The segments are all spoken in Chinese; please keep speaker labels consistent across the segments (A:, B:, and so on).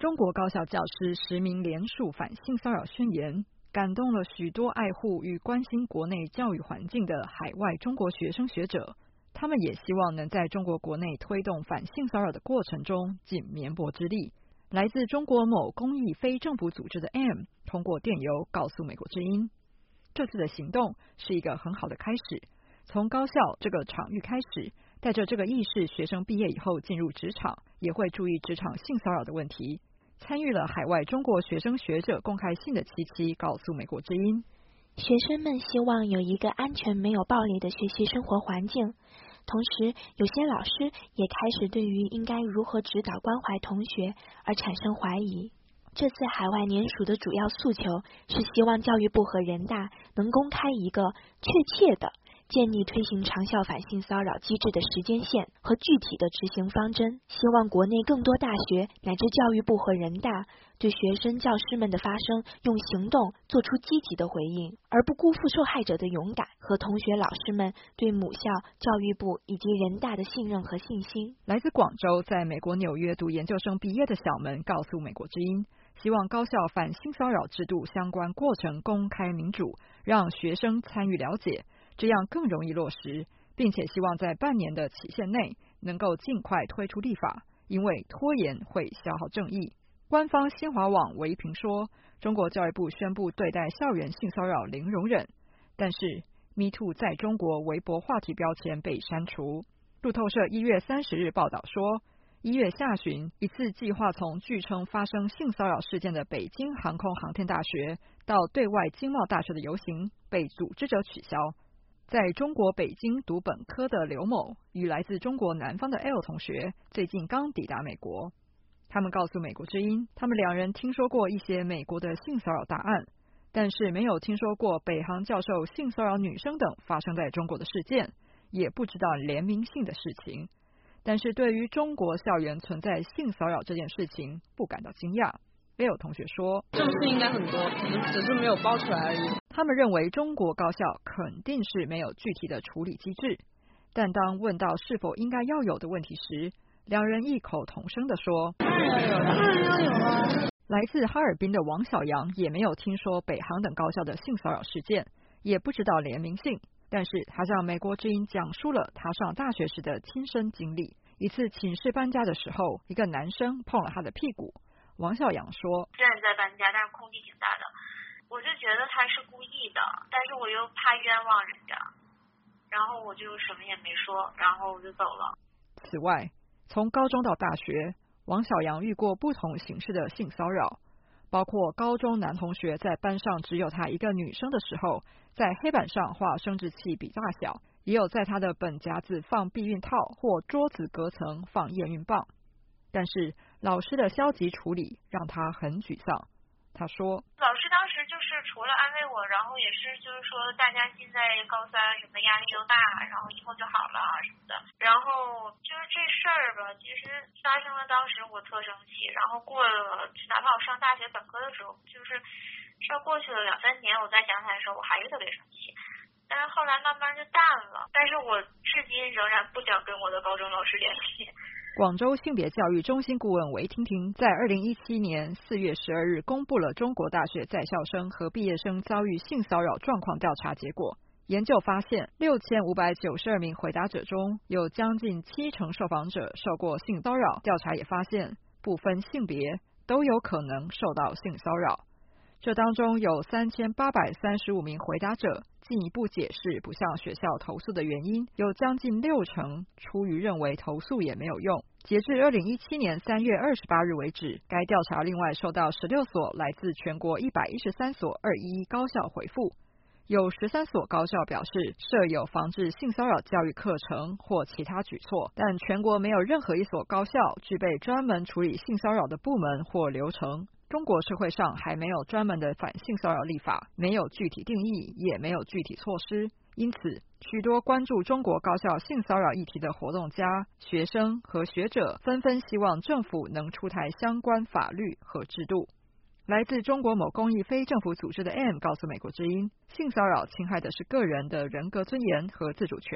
A: 中国高校教师10名联署反性骚扰宣言，感动了许多爱护与关心国内教育环境的海外中国学生学者。他们也希望能在中国国内推动反性骚扰的过程中尽绵薄之力。来自中国某公益非政府组织的 M 通过电邮告诉美国之音，这次的行动是一个很好的开始，从高校这个场域开始，带着这个意识，学生毕业以后进入职场，也会注意职场性骚扰的问题。参与了海外中国学生学者公开信的七七告诉美国之音，
B: 学生们希望有一个安全没有暴力的学习生活环境，同时有些老师也开始对于应该如何指导关怀同学而产生怀疑。这次海外联署的主要诉求是希望教育部和人大能公开一个确切的建立推行长效反性骚扰机制的时间线和具体的执行方针，希望国内更多大学乃至教育部和人大对学生教师们的发声用行动做出积极的回应，而不辜负受害者的勇敢和同学老师们对母校、教育部以及人大的信任和信心。
A: 来自广州在美国纽约读研究生毕业的小门告诉美国之音，希望高校反性骚扰制度相关过程公开民主，让学生参与了解，这样更容易落实，并且希望在半年的期限内能够尽快推出立法，因为拖延会消耗正义。官方新华网微评说，中国教育部宣布对待校园性骚扰零容忍，但是 MeToo 在中国微博话题标签被删除。路透社1月30日报道说，1月下旬，一次计划从据称发生性骚扰事件的北京航空航天大学到对外经贸大学的游行被组织者取消。在中国北京读本科的刘某与来自中国南方的 L 同学最近刚抵达美国，他们告诉美国之音，他们两人听说过一些美国的性骚扰大案，但是没有听说过北航教授性骚扰女生等发生在中国的事件，也不知道联名性的事情，但是对于中国校园存在性骚扰这件事情不感到惊讶。Leo 同学说，
C: 这种事应该很多，只是没有爆出来而已。
A: 他们认为中国高校肯定是没有具体的处理机制，但当问到是否应该要有的问题时，两人异口同声地说，
C: 当然要有啊。
A: 来自哈尔滨的王小阳也没有听说北航等高校的性骚扰事件，也不知道联名性，但是他向美国之音讲述了他上大学时的亲身经历。一次寝室搬家的时候，一个男生碰了他的屁股。王小阳说，
D: 虽然在搬家，但是空气挺大的，我就觉得他是故意的，但是我又怕冤枉人家，然后我就什么也没说，然后我就走了。
A: 此外，从高中到大学，王小阳遇过不同形式的性骚扰，包括高中男同学在班上只有他一个女生的时候，在黑板上画生殖器比大小，也有在他的本夹子放避孕套或桌子隔层放验孕棒。但是老师的消极处理让他很沮丧。他说，
D: 老师当时就是除了安慰我，然后也是就是说大家现在高三什么压力又大，然后以后就好了什么的。然后就是这事儿吧，其实发生了，当时我特生气，然后过了，哪怕我上大学本科的时候，就是上过去了2-3年，我再想起来的时候，我还是特别生气。但是后来慢慢就淡了，但是我至今仍然不想跟我的高中老师联系。
A: 广州性别教育中心顾问韦婷婷在2017年4月12日公布了中国大学在校生和毕业生遭遇性骚扰状况调查结果。研究发现，6592名回答者中有将近70%受访者受过性骚扰。调查也发现，不分性别都有可能受到性骚扰。这当中有3835名回答者进一步解释不向学校投诉的原因，有将近60%出于认为投诉也没有用。截至2017年3月28日为止，该调查另外收到16所来自全国113所211高校回复，有13所高校表示设有防治性骚扰教育课程或其他举措，但全国没有任何一所高校具备专门处理性骚扰的部门或流程。中国社会上还没有专门的反性骚扰立法，没有具体定义，也没有具体措施。因此，许多关注中国高校性骚扰议题的活动家、学生和学者纷纷希望政府能出台相关法律和制度。来自中国某公益非政府组织的 M 告诉美国之音，性骚扰侵害的是个人的人格尊严和自主权，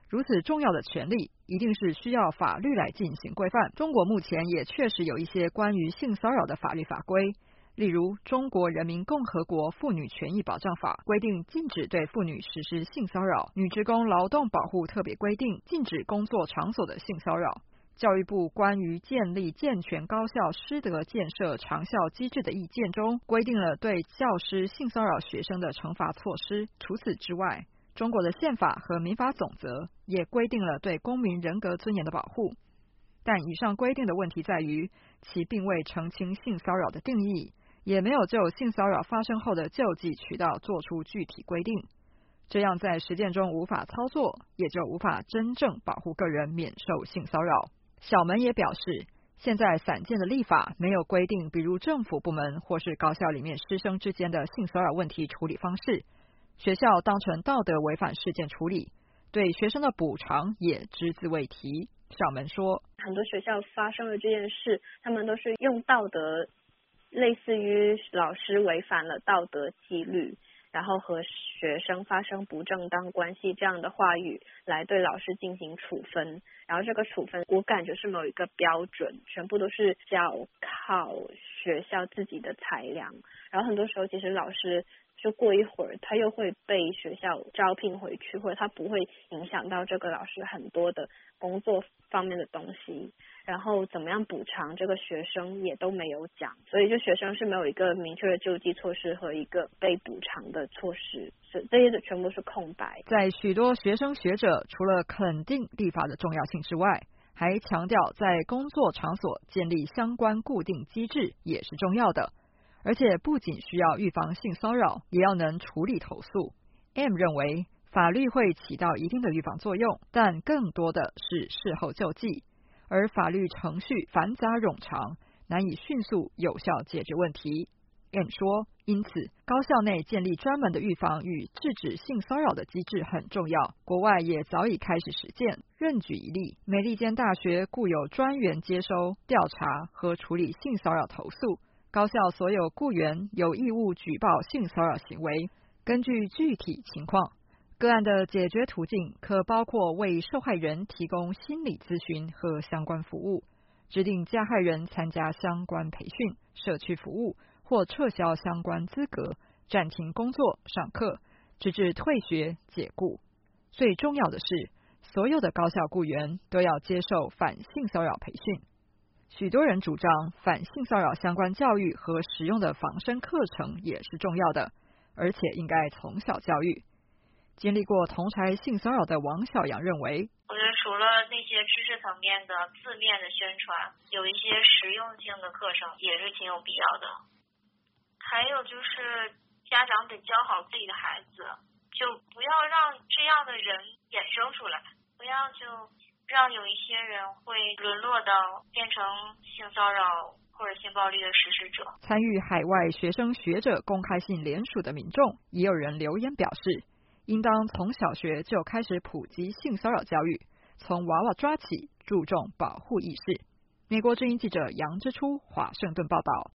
A: 如此重要的权利，一定是需要法律来进行规范。中国目前也确实有一些关于性骚扰的法律法规，例如《中国人民共和国妇女权益保障法》规定禁止对妇女实施性骚扰，《女职工劳动保护特别规定》禁止工作场所的性骚扰。教育部关于建立健全高校师德建设长效机制的意见中，规定了对教师性骚扰学生的惩罚措施。除此之外，中国的宪法和民法总则也规定了对公民人格尊严的保护，但以上规定的问题在于，其并未澄清性骚扰的定义，也没有就性骚扰发生后的救济渠道做出具体规定，这样在实践中无法操作，也就无法真正保护个人免受性骚扰。小门也表示，现在散见的立法没有规定，比如政府部门或是高校里面师生之间的性骚扰问题处理方式，学校当成道德违反事件处理，对学生的补偿也只字未提。小门说，
E: 很多学校发生了这件事，他们都是用道德，类似于老师违反了道德纪律，然后和学生发生不正当关系这样的话语来对老师进行处分，然后这个处分我感觉是没有一个标准，全部都是要靠学校自己的裁量，然后很多时候其实老师就过一会儿他又会被学校招聘回去，或者他不会影响到这个老师很多的工作方面的东西，然后怎么样补偿这个学生也都没有讲，所以就学生是没有一个明确的救济措施和一个被补偿的措施，这些全部是空白。
A: 在许多学生学者除了肯定立法的重要性之外，还强调在工作场所建立相关固定机制也是重要的，而且不仅需要预防性骚扰，也要能处理投诉。M 认为法律会起到一定的预防作用，但更多的是事后救济，而法律程序繁杂冗长，难以迅速有效解决问题。M 说，因此高校内建立专门的预防与制止性骚扰的机制很重要，国外也早已开始实践。任举一例，美利坚大学雇有专员接收、调查和处理性骚扰投诉，高校所有雇员有义务举报性骚扰行为，根据具体情况，个案的解决途径可包括为受害人提供心理咨询和相关服务，指定加害人参加相关培训、社区服务，或撤销相关资格，暂停工作、上课，直至退学、解雇。最重要的是，所有的高校雇员都要接受反性骚扰培训。许多人主张反性骚扰相关教育和实用的防身课程也是重要的，而且应该从小教育。经历过同侪性骚扰的王小阳认为，
D: 我觉得除了那些知识层面的字面的宣传，有一些实用性的课程也是挺有必要的。还有就是家长得教好自己的孩子，就不要让这样的人衍生出来，不要就让有一些人会沦落到变成性骚扰或者性暴力的实施者。
A: 参与海外学生学者公开信联署的民众也有人留言表示，应当从小学就开始普及性骚扰教育，从娃娃抓起，注重保护意识。美国之音记者杨之初华盛顿报道。